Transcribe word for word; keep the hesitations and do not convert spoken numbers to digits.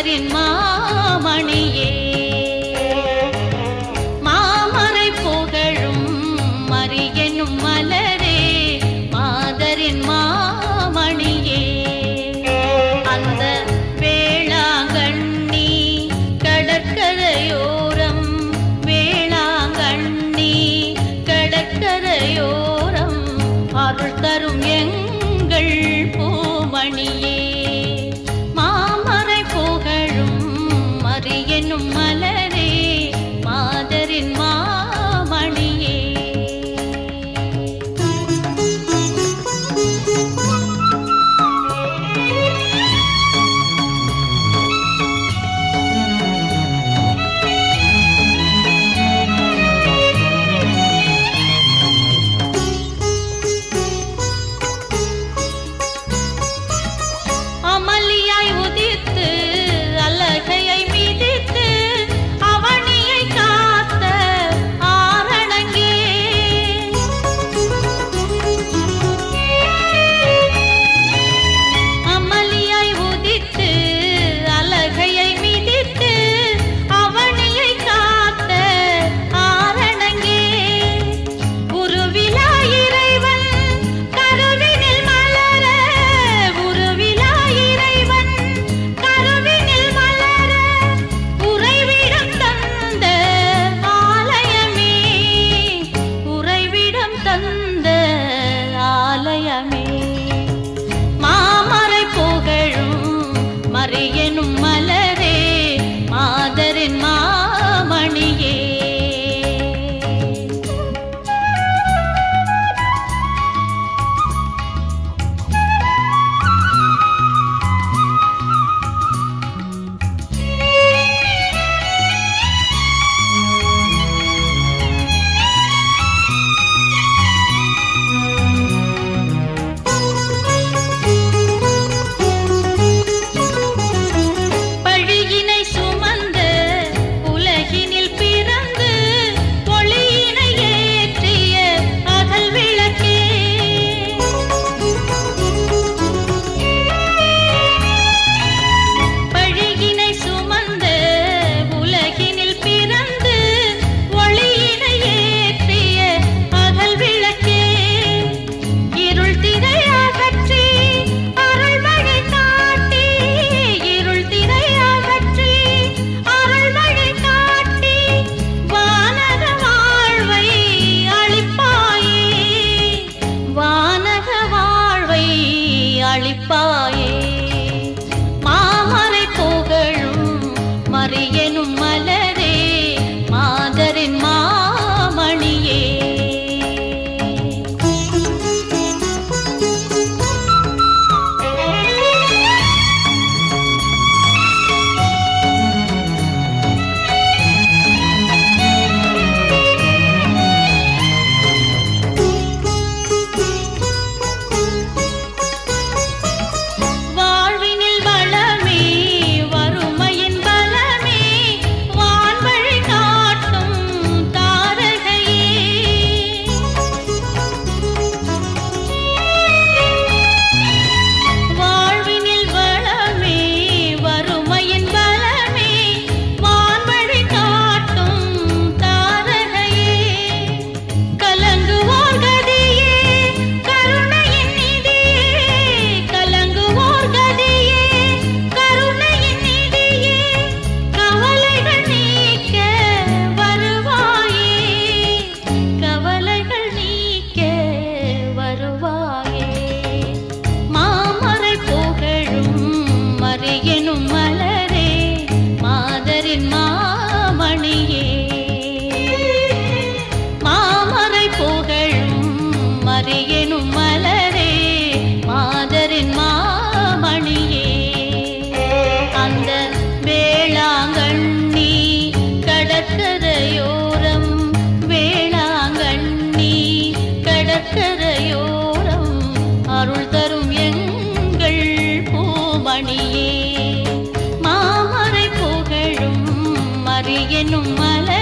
மாதரின் மாமணியே மாமரை புகழும் மரியனும் மலரே மாதரின் மாமணியே அந்த வேளாங்கண்ணி கடற்கரையோரம் வேளாங்கண்ணி கடற்கரையோரம் அருள் தரும் எங்கள் பூமணியே மாமரை புகழும் மரியனும் மலரே மாதரின் மாமணியே அமளியாய் உதித்து அலகையை மிதித்து அவனியை காத்த ஆரணங்கே அமளியாய் உதித்து அலகையை மிதித்து அவனியை காத்த ஆரணங்கே உருவிலா இறைவன் கருவினில் மலர உருவிலா இறைவன் கருவினில் மலர உறைவிடம் தந்த ஆலயமே உறைவிடம் தந்த ஆலயமே மாமரை புகழும் மரியனும் மலரே மாதரின் மாமணியே பழியினை சுமந்த உலகினில் பிறந்து ஒளியினை ஏற்றிய அகல் விளக்கே பழியினை சுமந்த உலகினில் பிறந்து ஒளியினை ஏற்றிய அகல் விளக்கே இருள் திரை அகற்றி அருள் வழி காட்டி இருள் திரை அகற்றி அருள் வழி காட்டி வானக வாழ்வை அளிப்பாயே வானக வாழ்வை அளிப்பாயே மாமரை புகழும் மரியனும் மலரே மாதரின் மாமணியே வாழ்வினில் வளமே வறுமையின் பலமே வான்வழி காட்டும் தாரகையே வாழ்வினில் வளமே வறுமையின் பலமே வான்வழி காட்டும் தாரகையே கலங்குவோர் கதியே கருணையின் நிதியே கலங்குவோர் கதியே கருணையின் நிதியே கவலைகள் நீக்க வருவாயே கவலைகள் நீக்க வருவாயே மாமரை புகழும் மரியனும் மலரே மாதரின் மாமணியே மாமரை புகழும் மரியனும் மலரே மாதரின் மாமணியே அந்த வேளாங்கண்ணி கடற்கரையோரம் வேளாங்கண்ணி கடற்கரையோரம் அருள் தரும் எங்கள் பூமணியே மாமரை புகழும் மரியனும் மலரே